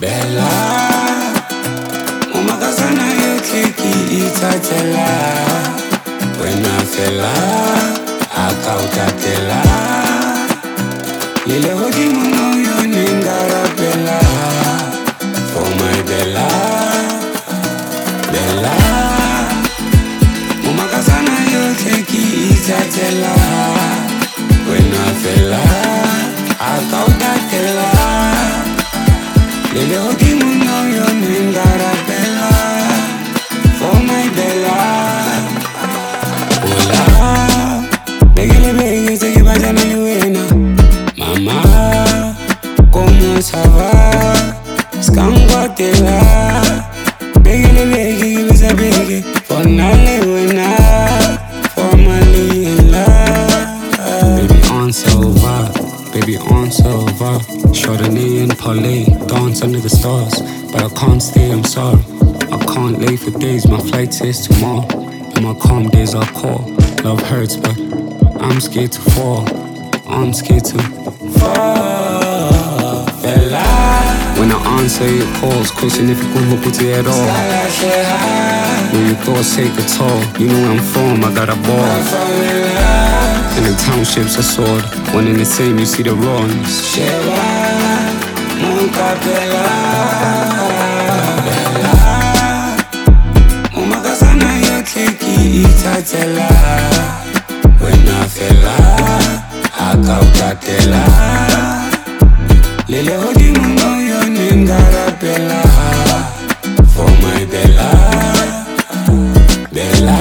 Bella, umakazana yokheki ithathela. Wena fela, akawutatela. Lile hodimo moyo ningarapela. For my Bella, Bella, umakazana yokheki ithathela. Wena fela, akawutatela. Lele hodimo moyo ningarapela. For my Bella. Hola, begele bege se que vaya mi buena. Mamá, ¿cómo ça va? Skanguatela. Begele bege que vaya bege. For nale buena, for Mali in love. Baby on silver, baby on silver. Chardonnay and Palais, dance under the stars. But I can't stay, I'm sorry. I can't lay for days, my flight is tomorrow. In my calm days I call. Love hurts, but I'm scared to fall. I'm scared to fall. Bella. When I answer your calls, question if you could put it at all. When your thoughts take a toll, you know where I'm from, I got a ball. In the townships I soared, one in the same, you see the runs. Ithathela, wena fela, akawutatela. Lele hodimo moyo ningarapela. For my Bella, Bella,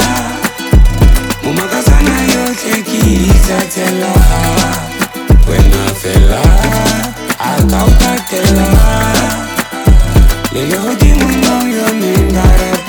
umakazana yokheki ithathela. Wena fela, akawutatela. Lele hodimo moyo ningarapela.